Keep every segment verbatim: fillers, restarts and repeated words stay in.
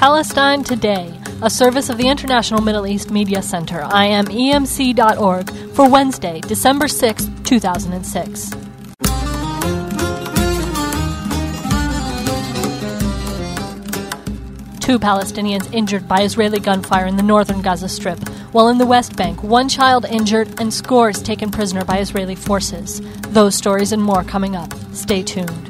Palestine Today, a service of the International Middle East Media Center, I M E M C dot org, for Wednesday, December sixth, two thousand six. Two Palestinians injured by Israeli gunfire in the northern Gaza Strip, while in the West Bank, one child injured and scores taken prisoner by Israeli forces. Those stories and more coming up. Stay tuned.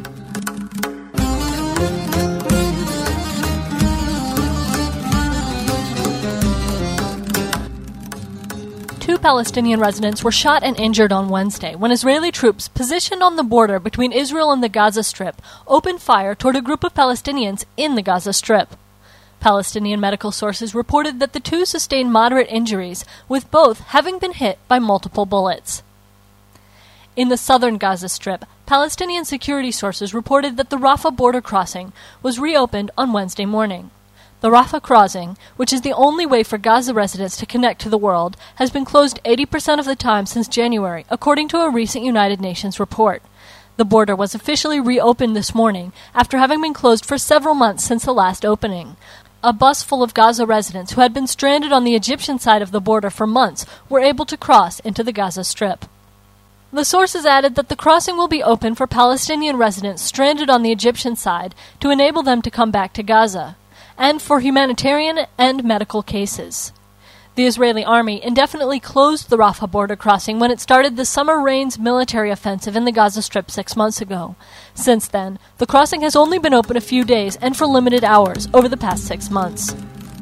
Two Palestinian residents were shot and injured on Wednesday when Israeli troops positioned on the border between Israel and the Gaza Strip opened fire toward a group of Palestinians in the Gaza Strip. Palestinian medical sources reported that the two sustained moderate injuries, with both having been hit by multiple bullets. In the southern Gaza Strip, Palestinian security sources reported that the Rafah border crossing was reopened on Wednesday morning. The Rafah crossing, which is the only way for Gaza residents to connect to the world, has been closed eighty percent of the time since January, according to a recent United Nations report. The border was officially reopened this morning after having been closed for several months since the last opening. A bus full of Gaza residents who had been stranded on the Egyptian side of the border for months were able to cross into the Gaza Strip. The sources added that the crossing will be open for Palestinian residents stranded on the Egyptian side to enable them to come back to Gaza, and for humanitarian and medical cases. The Israeli army indefinitely closed the Rafah border crossing when it started the Summer Rains military offensive in the Gaza Strip six months ago. Since then, the crossing has only been open a few days and for limited hours over the past six months.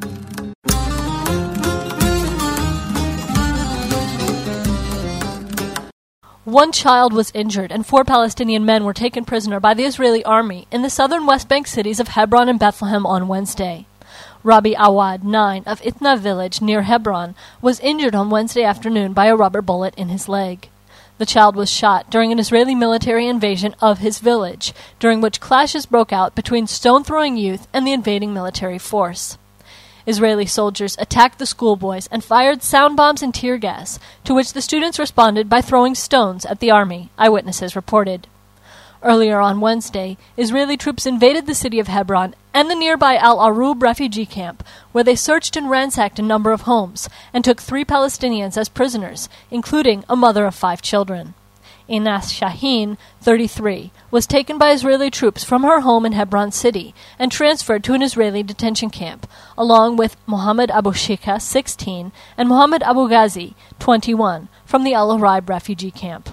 One child was injured and four Palestinian men were taken prisoner by the Israeli army in the southern West Bank cities of Hebron and Bethlehem on Wednesday. Rabbi Awad, nine, of Itna village near Hebron, was injured on Wednesday afternoon by a rubber bullet in his leg. The child was shot during an Israeli military invasion of his village, during which clashes broke out between stone-throwing youth and the invading military force. Israeli soldiers attacked the schoolboys and fired sound bombs and tear gas, to which the students responded by throwing stones at the army, eyewitnesses reported. Earlier on Wednesday, Israeli troops invaded the city of Hebron and the nearby Al-Arub refugee camp, where they searched and ransacked a number of homes and took three Palestinians as prisoners, including a mother of five children. Inas Shaheen, thirty-three, was taken by Israeli troops from her home in Hebron City and transferred to an Israeli detention camp, along with Mohammed Abu Shika, sixteen, and Mohammed Abu Ghazi, twenty-one, from the Al-Arab refugee camp.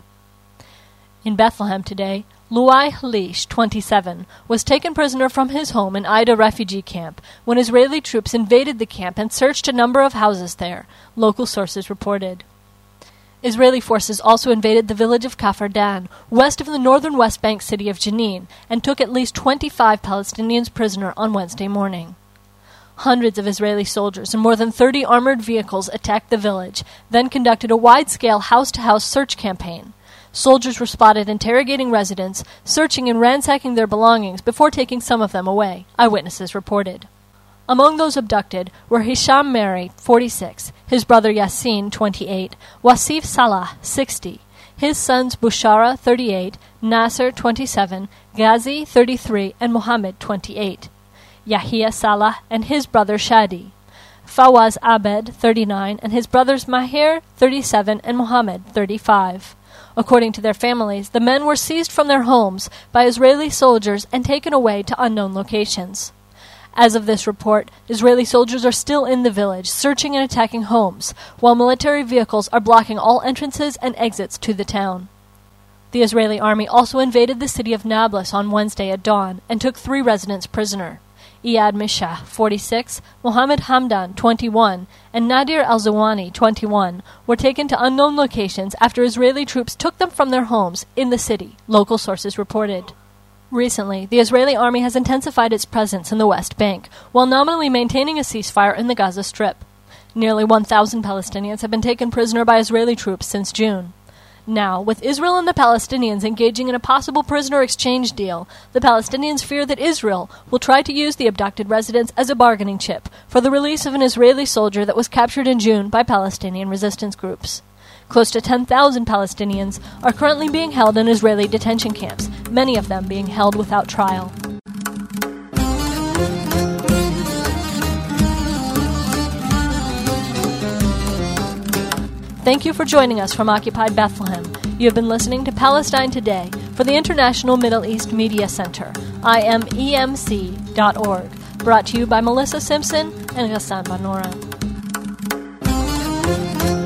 In Bethlehem today, Luai Halish, twenty-seven, was taken prisoner from his home in Ida refugee camp when Israeli troops invaded the camp and searched a number of houses there, local sources reported. Israeli forces also invaded the village of Kafr Dan, west of the northern West Bank city of Jenin, and took at least twenty-five Palestinians prisoner on Wednesday morning. Hundreds of Israeli soldiers and more than thirty armored vehicles attacked the village, then conducted a wide-scale house-to-house search campaign. Soldiers were spotted interrogating residents, searching and ransacking their belongings before taking some of them away, eyewitnesses reported. Among those abducted were Hisham Mary, forty-six, his brother Yassin, twenty-eight, Wasif Salah, sixty, his sons Bushara, thirty-eight, Nasser, twenty-seven, Ghazi, thirty-three, and Mohammed, twenty-eight, Yahya Salah and his brother Shadi, Fawaz Abed, thirty-nine, and his brothers Mahir, thirty-seven, and Mohammed, thirty-five. According to their families, the men were seized from their homes by Israeli soldiers and taken away to unknown locations. As of this report, Israeli soldiers are still in the village, searching and attacking homes, while military vehicles are blocking all entrances and exits to the town. The Israeli army also invaded the city of Nablus on Wednesday at dawn and took three residents prisoner. Iyad Mishah, forty-six, Mohammed Hamdan, twenty-one, and Nadir Al-Zawani, twenty-one, were taken to unknown locations after Israeli troops took them from their homes in the city, local sources reported. Recently, the Israeli army has intensified its presence in the West Bank, while nominally maintaining a ceasefire in the Gaza Strip. Nearly one thousand Palestinians have been taken prisoner by Israeli troops since June. Now, with Israel and the Palestinians engaging in a possible prisoner exchange deal, the Palestinians fear that Israel will try to use the abducted residents as a bargaining chip for the release of an Israeli soldier that was captured in June by Palestinian resistance groups. Close to ten thousand Palestinians are currently being held in Israeli detention camps, many of them being held without trial. Thank you for joining us from Occupied Bethlehem. You have been listening to Palestine Today for the International Middle East Media Center, I M E M C dot org, brought to you by Melissa Simpson and Ghassan Banora.